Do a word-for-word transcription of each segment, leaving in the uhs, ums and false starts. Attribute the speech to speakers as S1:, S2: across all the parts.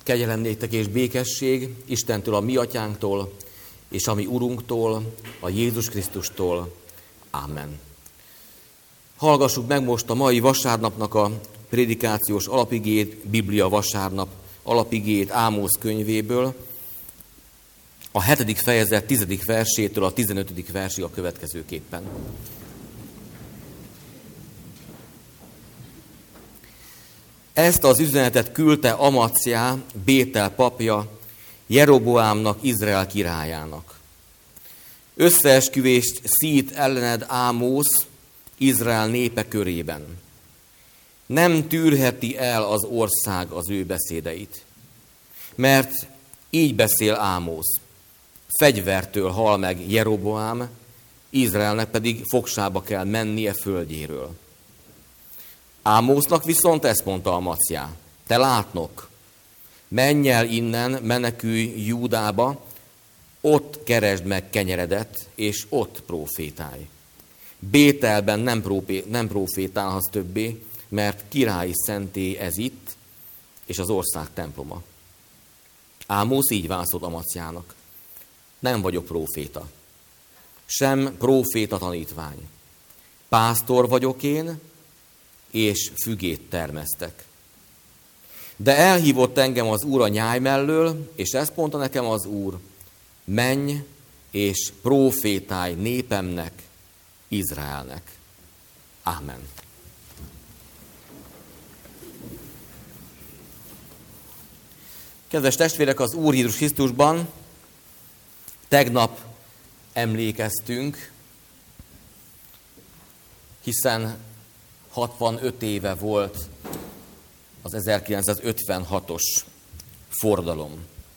S1: Kegyelem néktek és békesség Istentől, a mi atyánktól, és a mi Urunktól, a Jézus Krisztustól. Amen. Hallgassuk meg most a mai vasárnapnak a prédikációs alapigét, Biblia vasárnap alapigét Ámóz könyvéből, a hetedik fejezet tizedik versétől a tizenötödik versig a következőképpen. Ezt az üzenetet küldte Amacjá, Bétel papja, Jeroboámnak, Izrael királyának. Összeesküvést szít ellened Ámóz, Izrael népe körében. Nem tűrheti el az ország az ő beszédeit. Mert így beszél Ámóz. Fegyvertől hal meg Jeroboám, Izraelnek pedig fogsába kell mennie földjéről. Ámóznak viszont ezt mondta Amacjá: te látnok, menj el innen, menekülj Júdába, ott keresd meg kenyeredet, és ott prófétálj. Bételben nem, prófé, nem prófétálhatsz többé, mert királyi szentély ez itt, és az ország temploma. Ámóz így válaszolt Amacjának: nem vagyok próféta, sem próféta tanítvány. Pásztor vagyok én, és fügét termesztek. De elhívott engem az Úr a nyáj mellől, és ezt mondta nekem az Úr: menj és prófétálj népemnek, Izraelnek. Ámen. Kedves testvérek, az Úr Jézus Krisztusban tegnap emlékeztünk, hiszen hatvanöt éve volt az ezerkilencszázötvenhatos forradalom.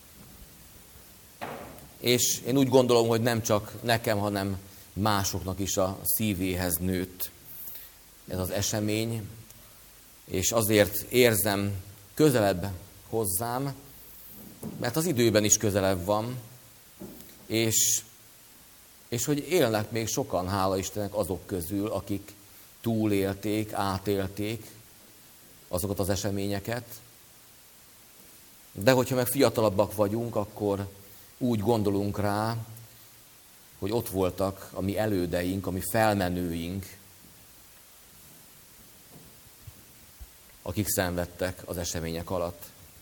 S1: És én úgy gondolom, hogy nem csak nekem, hanem másoknak is a szívéhez nőtt ez az esemény, és azért érzem közelebb hozzám, mert az időben is közelebb van, és, és hogy élnek még sokan, hála Istennek, azok közül, akik túlélték, átélték azokat az eseményeket. De hogyha meg fiatalabbak vagyunk, akkor úgy gondolunk rá, hogy ott voltak a mi elődeink, a mi felmenőink, akik szenvedtek az események alatt.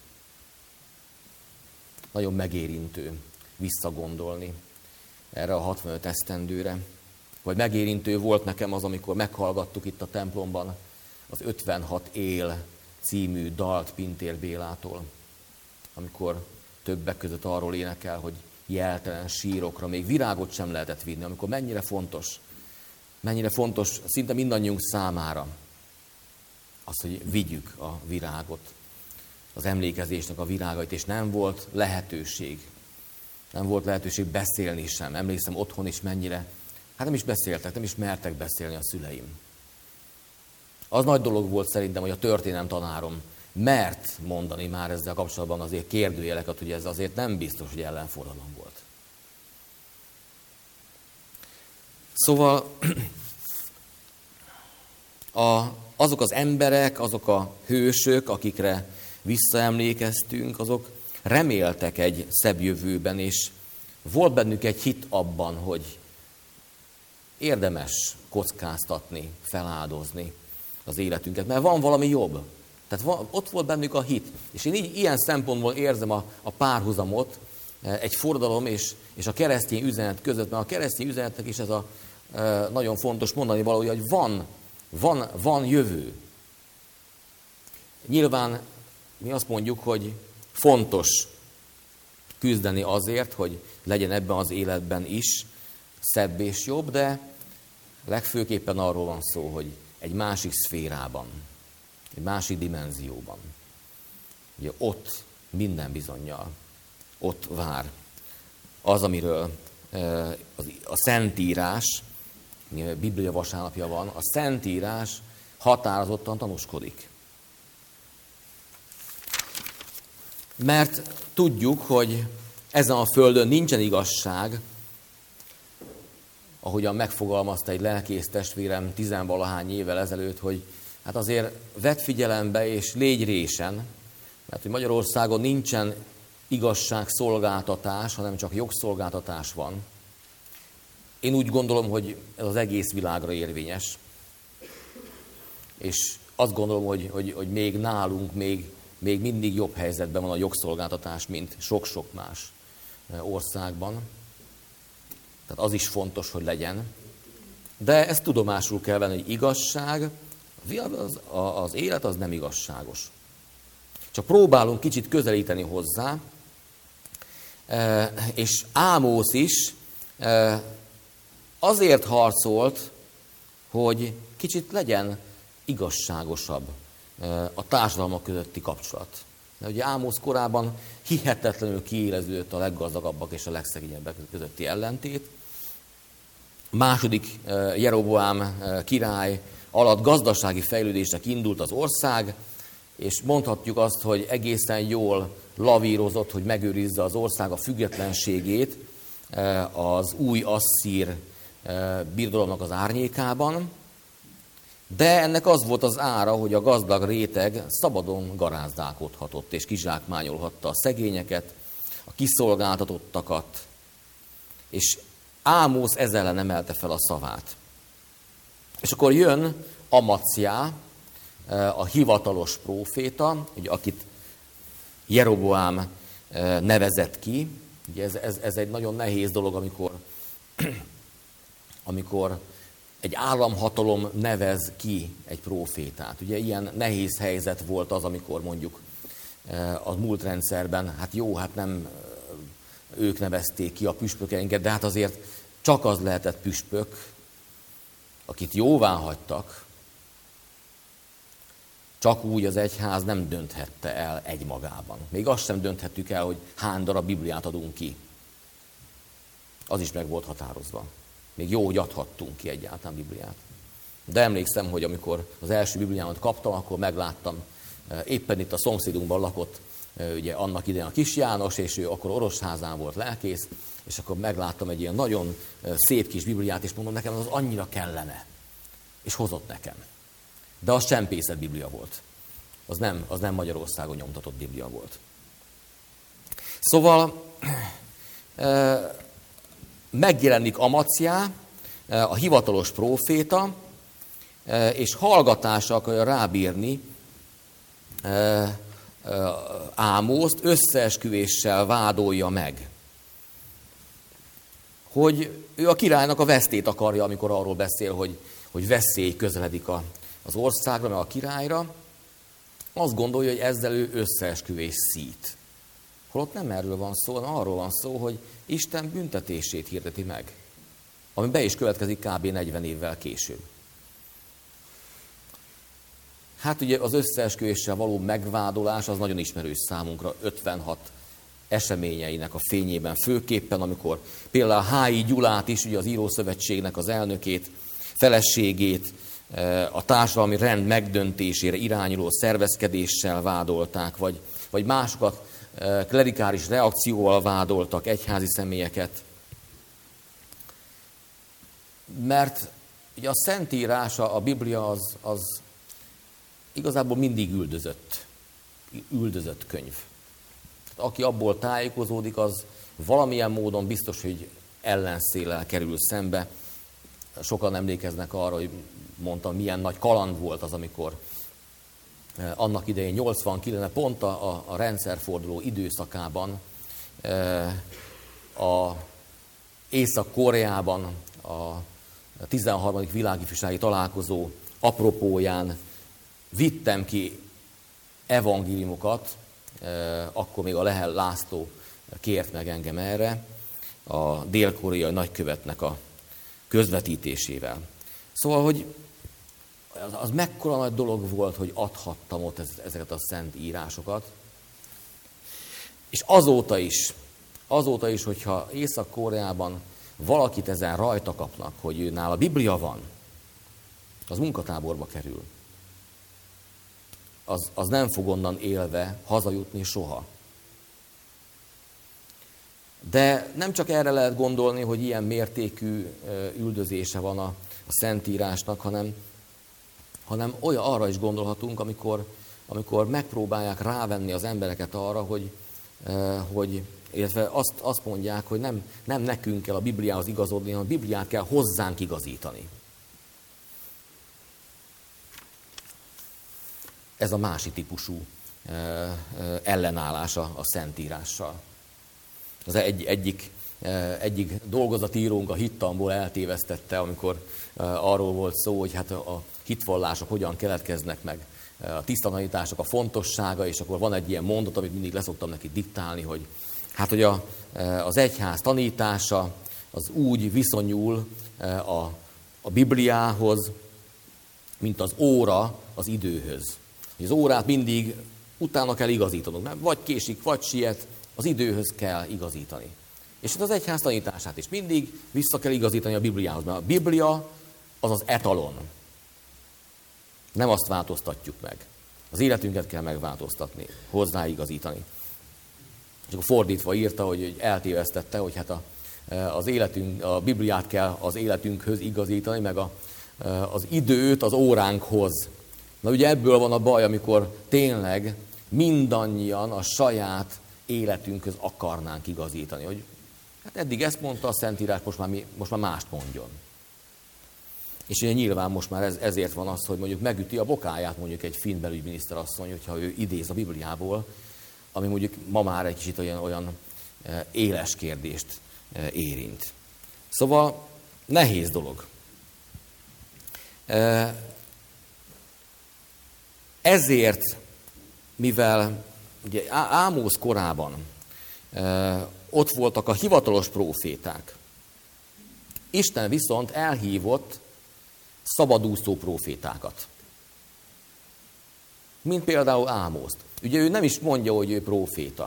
S1: Nagyon megérintő visszagondolni erre a hatvanöt esztendőre. Vagy megérintő volt nekem az, amikor meghallgattuk itt a templomban az ötvenhat él című dalt Pintér Bélától, amikor többek között arról énekel, hogy jeltelen sírokra még virágot sem lehetett vinni, amikor mennyire fontos, mennyire fontos szinte mindannyiunk számára az, hogy vigyük a virágot, az emlékezésnek a virágait, és nem volt lehetőség, nem volt lehetőség beszélni sem. Emlékszem otthon is mennyire, hát nem is beszéltek, nem is mertek beszélni a szüleim. Az nagy dolog volt szerintem, hogy a történelem tanárom mert mondani már ezzel kapcsolatban azért kérdőjeleket, hogy ez azért nem biztos, hogy ellenforradalom volt. Szóval a, azok az emberek, azok a hősök, akikre visszaemlékeztünk, azok reméltek egy szebb jövőben, és volt bennük egy hit abban, hogy érdemes kockáztatni, feláldozni az életünket, mert van valami jobb. Tehát van, ott volt bennük a hit. És én így ilyen szempontból érzem a, a párhuzamot egy forradalom és, és a keresztény üzenet között, mert a keresztény üzenetnek is ez a e, nagyon fontos mondani valója, hogy van, van, van jövő. Nyilván mi azt mondjuk, hogy fontos küzdeni azért, hogy legyen ebben az életben is szebb és jobb, de legfőképpen arról van szó, hogy egy másik szférában, egy másik dimenzióban. Ugye ott minden bizonnyal, ott vár az, amiről a Szentírás, a Biblia vasárnapja van, a Szentírás határozottan tanúskodik. Mert tudjuk, hogy ezen a földön nincsen igazság, ahogyan megfogalmazta egy lelkész testvérem tizenvalahány évvel ezelőtt, hogy hát azért vedd figyelembe és légy résen, Mert hogy Magyarországon nincsen igazságszolgáltatás, hanem csak jogszolgáltatás van. Én úgy gondolom, hogy ez az egész világra érvényes. És azt gondolom, hogy, hogy, hogy még nálunk még, még mindig jobb helyzetben van a jogszolgáltatás, mint sok-sok más országban. Tehát az is fontos, hogy legyen. De ezt tudomásul kell venni, hogy igazság, az, az élet az nem igazságos. Csak próbálunk kicsit közelíteni hozzá, és Ámósz is azért harcolt, hogy kicsit legyen igazságosabb a társadalmak közötti kapcsolat. De ugye Ámósz korában hihetetlenül kiéleződött a leggazdagabbak és a legszegényebbek közötti ellentét. Második Jeroboám király alatt gazdasági fejlődésnek indult az ország, és mondhatjuk azt, hogy egészen jól lavírozott, hogy megőrizze az ország a függetlenségét az új asszír birodalomnak az árnyékában, de ennek az volt az ára, hogy a gazdag réteg szabadon garázdálkodhatott és kizsákmányolhatta a szegényeket, a kiszolgáltatottakat, és Ámósz ezzel ellen emelte fel a szavát. És akkor jön Amacjá, a hivatalos próféta, ugye, akit Jeroboám nevezett ki. Ugye ez, ez, ez egy nagyon nehéz dolog, amikor, amikor egy államhatalom nevez ki egy prófétát. Ugye ilyen nehéz helyzet volt az, amikor mondjuk a múlt rendszerben, hát jó, hát nem ők nevezték ki a püspökeinket, de hát azért csak az lehetett püspök, akit jóvá hagytak, csak úgy az egyház nem dönthette el egymagában. Még azt sem dönthettük el, hogy hány darab Bibliát adunk ki. Az is meg volt határozva. Még jó, hogy adhattunk ki egyáltalán Bibliát. De emlékszem, hogy amikor az első Bibliámat kaptam, akkor megláttam, éppen itt a szomszédunkban lakott ugye annak idején a Kis János, és ő akkor Orosházán volt lelkész, és akkor megláttam egy ilyen nagyon szép kis Bibliát, és mondom, nekem az annyira kellene. És hozott nekem. De az csempészet Biblia volt. Az nem, az nem Magyarországon nyomtatott Biblia volt. Szóval e, megjelenik Amacjá, e, a hivatalos próféta, e, és hallgatásra akarja rábírni e, e, Ámószt, összeesküvéssel vádolja meg. Hogy ő a királynak a vesztét akarja, amikor arról beszél, hogy, hogy veszély közeledik a, az országra, meg a királyra. Azt gondolja, hogy ezzel ő összeesküvés szít. Holott nem erről van szó, hanem arról van szó, hogy Isten büntetését hirdeti meg. Ami be is következik kb. negyven évvel később. Hát ugye az összeesküvéssel való megvádolás az nagyon ismerős számunkra ötvenhat eseményeinek a fényében, főképpen, amikor például Hályi Gyulát is, ugye az Írószövetségnek az elnökét, feleségét a társadalmi rend megdöntésére irányuló szervezkedéssel vádolták, vagy, vagy másokat klerikális reakcióval vádoltak, egyházi személyeket. Mert ugye a Szentírása, a Biblia az, az igazából mindig üldözött, üldözött könyv. Aki abból tájékozódik, az valamilyen módon biztos, hogy ellenszéllel kerül szembe. Sokan emlékeznek arra, hogy mondtam, milyen nagy kaland volt az, amikor annak idején nyolcvankilencben, pont a, a rendszerforduló időszakában a Észak-Koreában a tizenharmadik világifjúsági találkozó apropóján vittem ki evangéliumokat, akkor még a Lehel László kért meg engem erre, a dél-koreai nagykövetnek a közvetítésével. Szóval, hogy az, az mekkora nagy dolog volt, hogy adhattam ott ezeket a szent írásokat. És azóta is, azóta is, hogyha Észak-Koreában valakit ezen rajta kapnak, hogy ő nála Biblia van, az munkatáborba kerül. Az, az nem fog onnan élve hazajutni soha. De nem csak erre lehet gondolni, hogy ilyen mértékű üldözése van a, a Szentírásnak, hanem, hanem olyan arra is gondolhatunk, amikor amikor megpróbálják rávenni az embereket arra, hogy, hogy illetve azt, azt mondják, hogy nem, nem nekünk kell a Bibliához igazodni, hanem a Bibliát kell hozzánk igazítani. Ez a másik típusú ellenállása a Szentírással. Az egy, egyik, egyik dolgozatírónk a hittanból eltévesztette, amikor arról volt szó, hogy hát a hitvallások hogyan keletkeznek meg, a tisztanítások a fontossága, és akkor van egy ilyen mondat, amit mindig leszoktam neki diktálni, hogy hát, hogy a, az egyház tanítása az úgy viszonyul a, a Bibliához, mint az óra az időhöz. Az órát mindig utána kell igazítanunk, mert vagy késik, vagy siet, az időhöz kell igazítani. És az egyház tanítását is mindig vissza kell igazítani a Bibliához, mert a Biblia az az etalon. Nem azt változtatjuk meg. Az életünket kell megváltoztatni, hozzáigazítani. És akkor fordítva írta, hogy eltévesztette, hogy hát a, az életünk, a Bibliát kell az életünkhöz igazítani, meg a, az időt az óránkhoz. Na ugye ebből van a baj, amikor tényleg mindannyian a saját életünkhöz akarnánk igazítani. Hogy hát eddig ezt mondta a Szentírás, most már, mi, most már mást mondjon. És ugye nyilván most már ez, ezért van az, hogy mondjuk megüti a bokáját mondjuk egy finn belügyminiszterasszony, hogyha ő idéz a Bibliából, ami mondjuk ma már egy kicsit olyan, olyan éles kérdést érint. Szóval nehéz dolog. Ezért, mivel ugye Ámósz korában ott voltak a hivatalos próféták, Isten viszont elhívott szabadúszó prófétákat. Mint például Ámószt. Ugye ő nem is mondja, hogy ő próféta.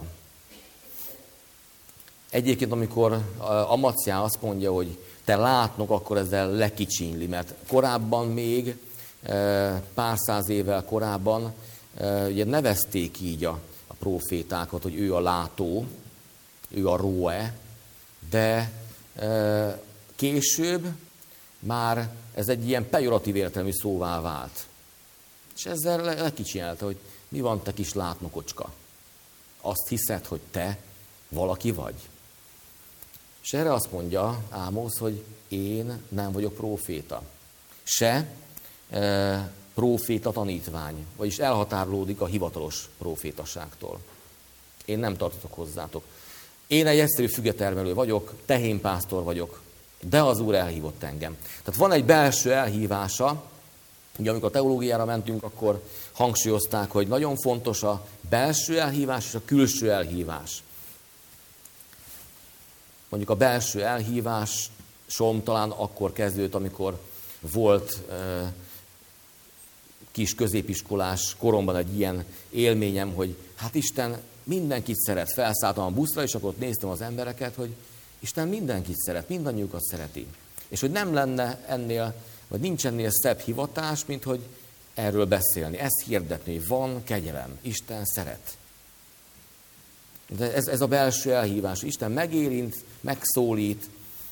S1: Egyébként, amikor Amatszjá azt mondja, hogy te látnok, akkor ezzel lekicsinyli, mert korábban még, pár száz évvel korábban ugye nevezték így a, a prófétákat, hogy ő a látó, ő a róe, de később már ez egy ilyen pejoratív értelmű szóvá vált. És ezzel lekicsinyelte, hogy mi van, te kis látnokocska? Azt hiszed, hogy te valaki vagy? És erre azt mondja Ámósz, hogy én nem vagyok próféta. Se e, próféta tanítvány, vagyis elhatárolódik a hivatalos prófétaságtól. Én nem tartotok hozzátok. Én egy egyszerű fügetermelő vagyok, tehénpásztor vagyok, de az Úr elhívott engem. Tehát van egy belső elhívása, ugye amikor a teológiára mentünk, akkor hangsúlyozták, hogy nagyon fontos a belső elhívás és a külső elhívás. Mondjuk a belső elhívásom talán akkor kezdődött, amikor volt e, kis középiskolás koromban egy ilyen élményem, hogy hát Isten mindenkit szeret. Felszálltam a buszra, és akkor ott néztem az embereket, hogy Isten mindenkit szeret, mindannyiukat szereti. És hogy nem lenne ennél, vagy nincs ennél szebb hivatás, mint hogy erről beszélni. Ezt hirdetni, hogy van kegyelem, Isten szeret. De ez, ez a belső elhívás. Isten megérint, megszólít.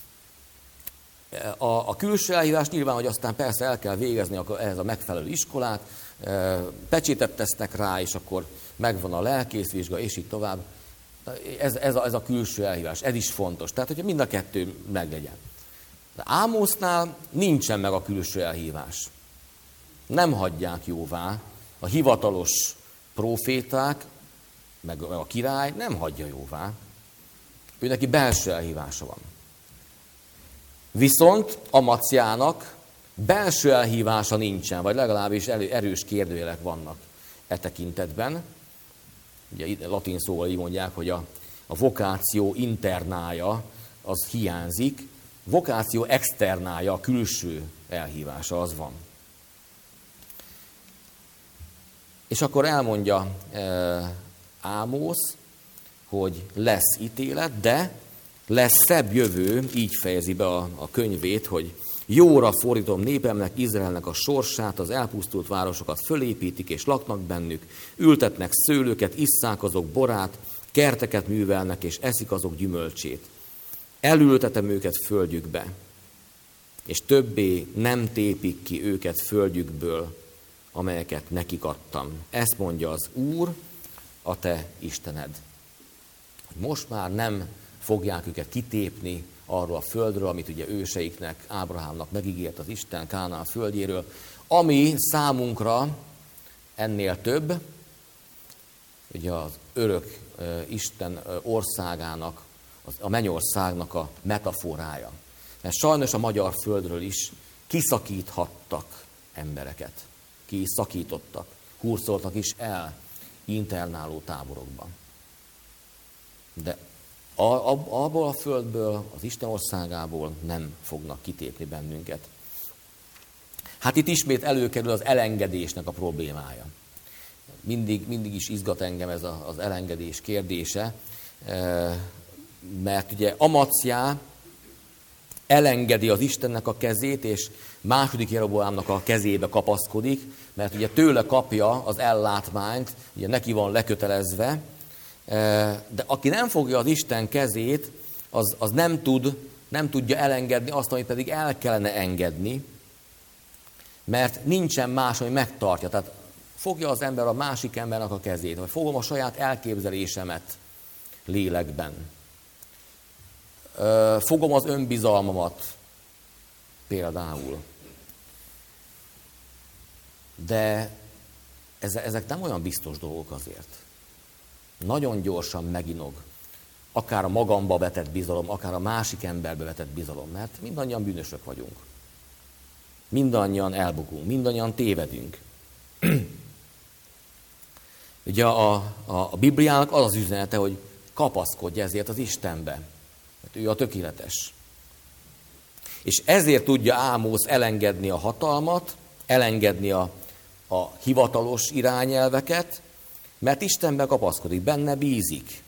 S1: A, a külső elhívás nyilván, hogy aztán persze el kell végezni ehhez a megfelelő iskolát, pecsétet tesznek rá, és akkor megvan a lelkészvizsga, és így tovább. Ez, ez, a, ez a külső elhívás, ez is fontos. Tehát, hogyha mind a kettő meglegyen. De Ámósznál nincsen meg a külső elhívás. Nem hagyják jóvá. A hivatalos próféták, meg a király nem hagyja jóvá. Ő neki belső elhívása van. Viszont Amatszjának belső elhívása nincsen, vagy legalábbis erős kérdőjelek vannak e tekintetben. Ugye latin szóval így mondják, hogy a, a vokáció internája az hiányzik, vokáció externája, a külső elhívása az van. És akkor elmondja e, Ámósz, hogy lesz ítélet, de lesz szebb jövő, így fejezi be a, a könyvét, hogy jóra fordítom népemnek, Izraelnek a sorsát, az elpusztult városokat fölépítik és laknak bennük, ültetnek szőlőket, isszák azok borát, kerteket művelnek és eszik azok gyümölcsét. Elültetem őket földjükbe, és többé nem tépik ki őket földjükből, amelyeket nekik adtam. Ezt mondja az Úr, a te Istened. Most már nem fogják őket kitépni arról a földről, amit ugye őseiknek, Ábrahámnak megígért az Isten Kánaán földjéről, ami számunkra ennél több, ugye az örök Isten országának, a mennyországnak a metaforája. Mert sajnos a magyar földről is kiszakíthattak embereket. Kiszakítottak, hurcoltak is el internáló táborokban. De abból a földből, az Isten országából nem fognak kitépni bennünket. Hát itt ismét előkerül az elengedésnek a problémája. Mindig, mindig is izgat engem ez az elengedés kérdése, mert ugye Amacjá elengedi az Istennek a kezét, és második Jeroboámnak a kezébe kapaszkodik, mert ugye tőle kapja az ellátmányt, ugye neki van lekötelezve, de aki nem fogja az Isten kezét, az, az nem, tud, nem tudja elengedni azt, amit pedig el kellene engedni, mert nincsen más, ami megtartja. Tehát fogja az ember a másik embernek a kezét, vagy fogom a saját elképzelésemet lélekben. Fogom az önbizalmamat például. De ezek nem olyan biztos dolgok azért. Nagyon gyorsan meginog. Akár a magamba vetett bizalom, akár a másik emberbe vetett bizalom, mert mindannyian bűnösök vagyunk. Mindannyian elbukunk, mindannyian tévedünk. Ugye a, a, a Bibliának az az üzenete, hogy kapaszkodj ezért az Istenbe. Mert ő a tökéletes. És ezért tudja Ámosz elengedni a hatalmat, elengedni a, a hivatalos irányelveket, mert Istenben kapaszkodik, benne bízik.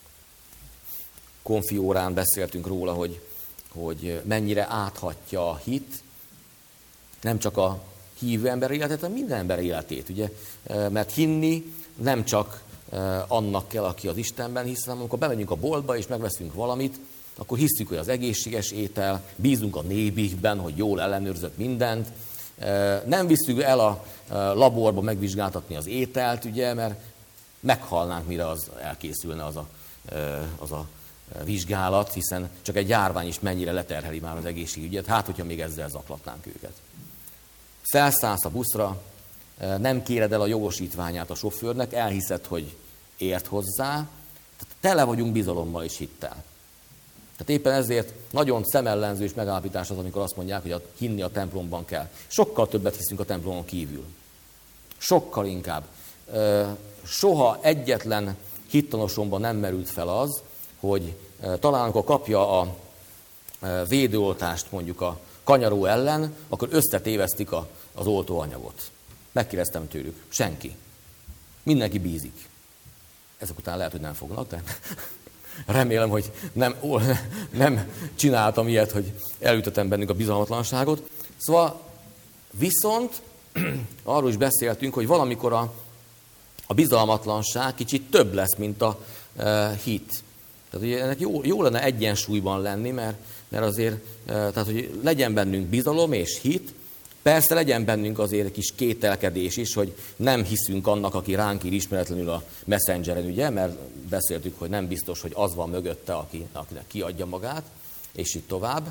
S1: Konfi órán beszéltünk róla, hogy, hogy mennyire áthatja a hit, nem csak a hívő ember életét, hanem minden ember életét. Ugye? Mert hinni nem csak annak kell, aki az Istenben hisz, hanem amikor bemegyünk a boltba és megveszünk valamit, akkor hiszük, hogy az egészséges étel, bízunk a nébikben, hogy jól ellenőrzött mindent. Nem visszük el a laborba megvizsgáltatni az ételt, ugye, mert meghalnánk, mire az elkészülne az a, az a vizsgálat, hiszen csak egy járvány is mennyire leterheli már az egészségügyet, hát hogyha még ezzel zaklatnánk őket. Felszállsz a buszra, nem kéred el a jogosítványát a sofőrnek, elhiszed, hogy ért hozzá, tehát tele vagyunk bizalommal és hittel. Tehát éppen ezért nagyon szemellenző és megállapítás az, amikor azt mondják, hogy a, hinni a templomban kell. Sokkal többet hiszünk a templomon kívül. Sokkal inkább. Soha egyetlen hittanosomban nem merült fel az, hogy talán amikor kapja a védőoltást mondjuk a kanyaró ellen, akkor összetévesztik a, az oltóanyagot. Megkérdeztem tőlük. Senki. Mindenki bízik. Ezek után lehet, hogy nem fognak, de remélem, hogy nem, nem csináltam ilyet, hogy elütöttem bennünk a bizalmatlanságot. Szóval viszont arról is beszéltünk, hogy valamikor a, a bizalmatlanság kicsit több lesz, mint a e, hit. Tehát ugye ennek jó, jó lenne egyensúlyban lenni, mert, mert azért, e, tehát hogy legyen bennünk bizalom és hit, persze legyen bennünk azért egy kis kételkedés is, hogy nem hiszünk annak, aki ránk ír ismeretlenül a Messengeren, ugye, mert beszéltük, hogy nem biztos, hogy az van mögötte, aki, akinek kiadja magát, és így tovább.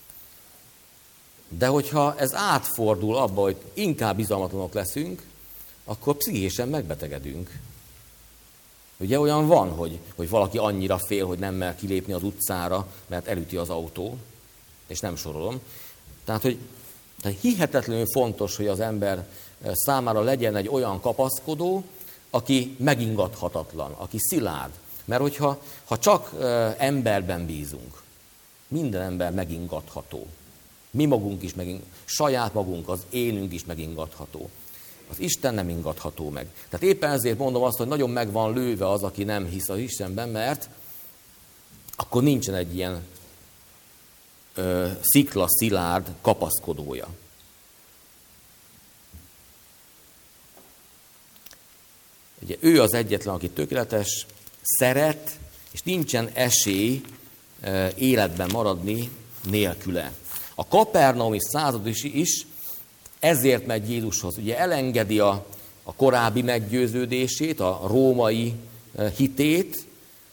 S1: De hogyha ez átfordul abba, hogy inkább bizalmatlanok leszünk, akkor pszichésen megbetegedünk. Ugye olyan van, hogy, hogy valaki annyira fél, hogy nem mer kilépni az utcára, mert elüti az autó, és nem sorolom. Tehát, hogy tehát hihetetlenül fontos, hogy az ember számára legyen egy olyan kapaszkodó, aki megingathatatlan, aki szilárd. Mert hogyha ha csak emberben bízunk, minden ember megingatható. Mi magunk is megingatható, saját magunk, az énünk is megingatható. Az Isten nem ingatható meg. Tehát éppen ezért mondom azt, hogy nagyon meg van lőve az, aki nem hisz az Istenben, mert akkor nincsen egy ilyen ö, szikla, szilárd kapaszkodója. Ugye ő az egyetlen, aki tökéletes, szeret, és nincsen esély ö, életben maradni nélküle. A kapernaumi század is, is ezért megy Jézushoz. Ugye elengedi a, a korábbi meggyőződését, a római hitét,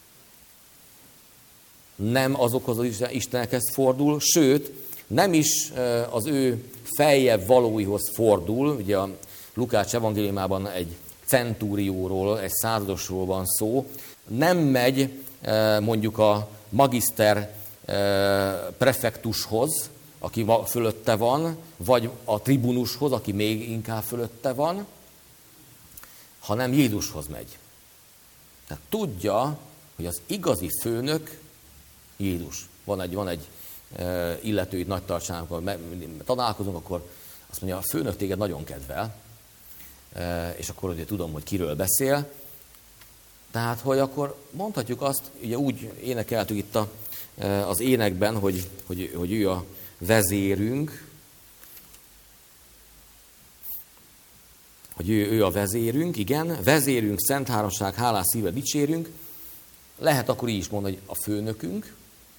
S1: nem azokhoz az istenekhez fordul, sőt, nem is az ő feljebb valóihoz fordul. Ugye a Lukács evangéliumában egy centúrióról, egy századosról van szó. Nem megy mondjuk a magiszter prefektushoz, aki fölötte van, vagy a tribunushoz, aki még inkább fölötte van, hanem Jézushoz megy. Tehát tudja, hogy az igazi főnök Jézus. Van egy, van egy e, illető itt nagy tartsán, amikor találkozunk, akkor azt mondja, a főnök téged nagyon kedvel, e, és akkor ugye tudom, hogy kiről beszél. Tehát, hogy akkor mondhatjuk azt, ugye úgy énekeltük itt a, e, az énekben, hogy, hogy, hogy ő a vezérünk, hogy ő, ő a vezérünk, igen, vezérünk, szent háromság, hálás szívvel dicsérünk, lehet akkor így is mondani, hogy a főnökünk,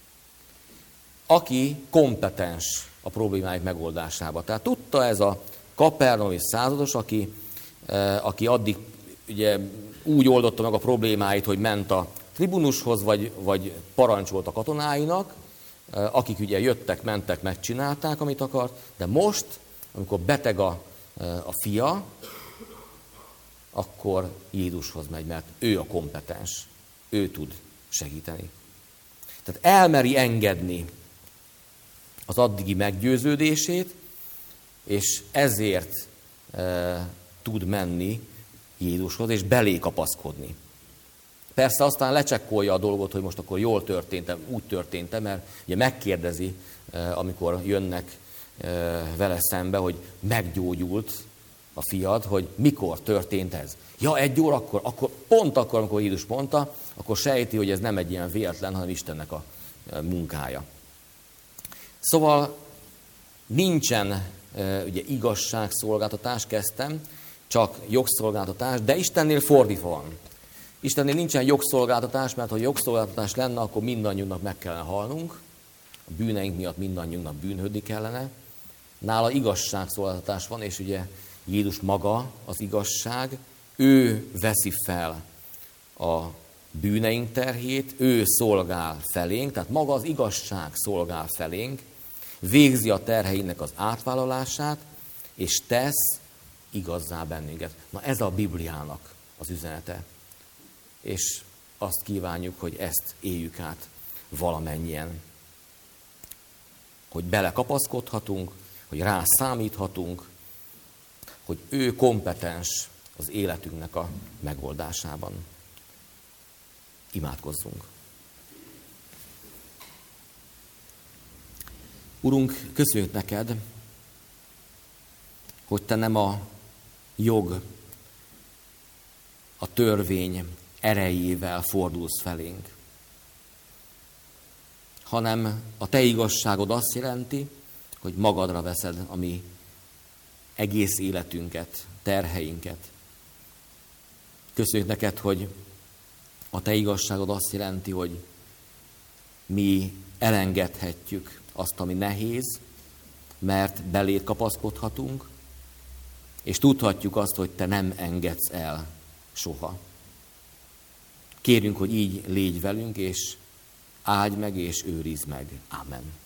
S1: aki kompetens a problémáik megoldásába. Tehát tudta ez a kapernaumi százados, aki, aki addig ugye úgy oldotta meg a problémáit, hogy ment a tribunushoz, vagy, vagy parancsolt a katonáinak, akik ugye jöttek, mentek, megcsinálták, amit akart, de most, amikor beteg a, a fia, akkor Jézushoz megy, mert ő a kompetens, ő tud segíteni. Tehát elmeri engedni az addigi meggyőződését, és ezért e, tud menni Jézushoz, és belé kapaszkodni. Persze aztán lecsekkolja a dolgot, hogy most akkor jól történtem, úgy történtem, mert ugye megkérdezi, e, amikor jönnek e, vele szembe, hogy meggyógyult a fiad, hogy mikor történt ez. Ja, egy órakor, akkor pont akkor, amikor Jézus mondta, akkor sejti, hogy ez nem egy ilyen véletlen, hanem Istennek a munkája. Szóval nincsen ugye igazságszolgáltatás, kezdtem, csak jogszolgáltatás, de Istennél fordítva van. Istennél nincsen jogszolgáltatás, mert ha jogszolgáltatás lenne, akkor mindannyiunknak meg kellene halnunk, a bűneink miatt mindannyiunknak bűnhődni kellene. Nála igazságszolgáltatás van, és ugye Jézus maga az igazság, ő veszi fel a bűneink terhét, ő szolgál felénk, tehát maga az igazság szolgál felénk, végzi a terheinek az átvállalását, és tesz igazzá bennünket. Na ez a Bibliának az üzenete. És azt kívánjuk, hogy ezt éljük át valamennyien. Hogy belekapaszkodhatunk, hogy rá számíthatunk, hogy ő kompetens az életünknek a megoldásában. Imádkozzunk. Urunk, köszönjük neked, hogy te nem a jog, a törvény erejével fordulsz felénk, hanem a te igazságod azt jelenti, hogy magadra veszed a mi egész életünket, terheinket. Köszönjük neked, hogy a te igazságod azt jelenti, hogy mi elengedhetjük azt, ami nehéz, mert beléd kapaszkodhatunk, és tudhatjuk azt, hogy te nem engedsz el soha. Kérjünk, hogy így légy velünk, és áldj meg, és őrizd meg. Amen.